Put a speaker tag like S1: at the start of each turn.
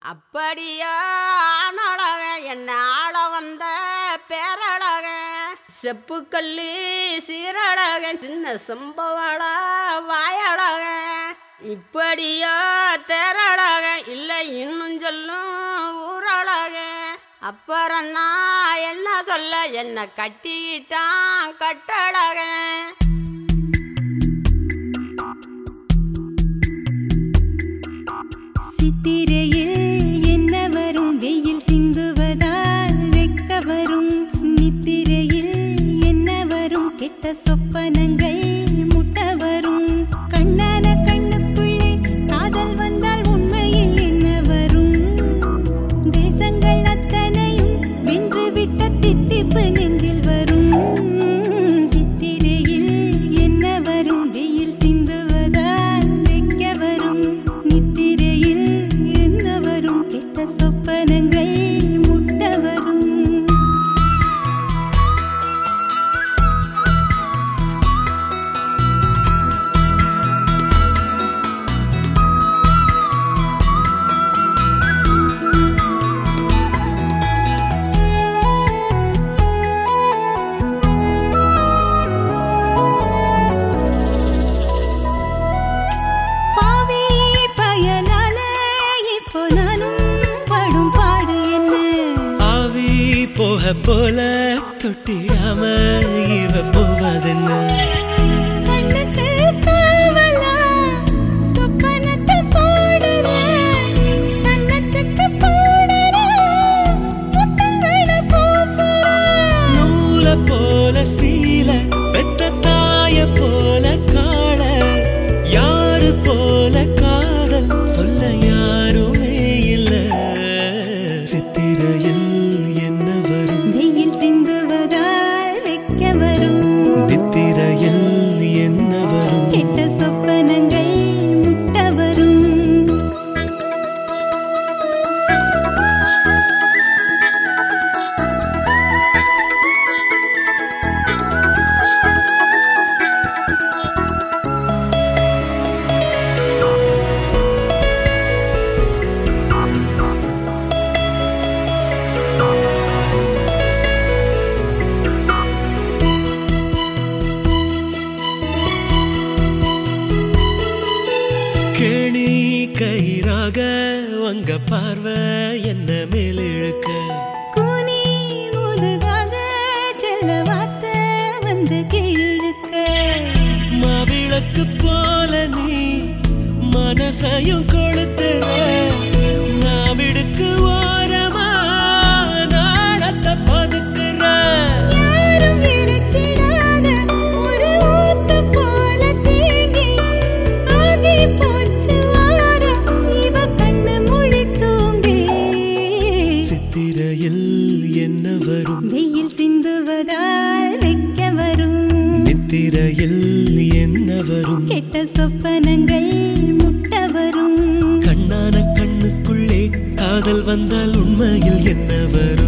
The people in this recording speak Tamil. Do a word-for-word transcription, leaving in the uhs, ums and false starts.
S1: அப்படியா ஆனழக என்ன ஆள வந்த பேரழக செப்புக்கல்லி சீரழக சின்ன சம்பவள வாயழக இப்படியா தேரழக இல்லை இன்னும் சொல்லும் ஊரழக அப்புறம் நான் என்ன சொல்ல என்ன கட்டிக்கிட்டான் கட்டழக
S2: சித்திரையில் என்ன வரும் வெயில் சிந்துவதால் வெக்க வரும் நித்திரையில் என்ன வரும் கெட்ட சொப்பனங்கள் முட்ட வரும் கண்ணான கண்ணுக்குள்ளே காதல் வந்தால் உண்மையில் என்ன வரும் தேசங்கள் அத்தனையும் வென்று விட்ட தித்திப்பு நெஞ்சில் வரும் சித்திரையில் என்ன வரும் வெயில் சிந்துவதால் வெக்க வரும் நித்திரையில் கெட்ட சொப்பனங்கள் முட்ட வரும் பாவி பயனால இப்போ நானும்
S3: போக போல தொட்டிடாம இவ போவதென்ன
S2: கண்ணுக்கு காவலா சொப்பனத்தை போடுற கண்ணத்துக்கு போடுற முத்தங்களை பூசுற
S3: நூல போல சீல பெத்த தாய போல காள யாரு போல காதல் சொல்ல யாருமே இல்ல சித்திரையில்
S2: வெயில் சிந்துவதால் வெக்க வரும்
S3: நித்திரையில் என்ன வரும்
S2: கெட்ட சொப்பனங்கள் முட்ட வரும்
S3: கேணி கயிறாக உங்க பார்வை என்ன மேல் இழுக்க
S2: கூனி முதுகாக செல்ல வார்த்தை வந்து கீழிழுக்க
S3: மாவிளக்கு போல நீ மனசையும் கொளுத்துற நாவிடுக்கு ஓரமா நாடத்தை பதுக்குற
S2: யாரும் விரச்சிடாத ஒரு ஊத்து போல தேங்கி ஆகி போச்சு வாரம் இவ கண்ணு முழி தூங்கி
S3: சித்திரையில் என்ன வரும்
S2: வெயில் சிந்துவதால் வெக்க வரும்
S3: நித்திரையில் என்ன வரும்
S2: கெட்ட சொப்பனங்கள் முட்ட வரும்
S3: கண்ணான கண்ணுக்குள்ளே காதல் வந்தால் உண்மையில் என்ன வரும்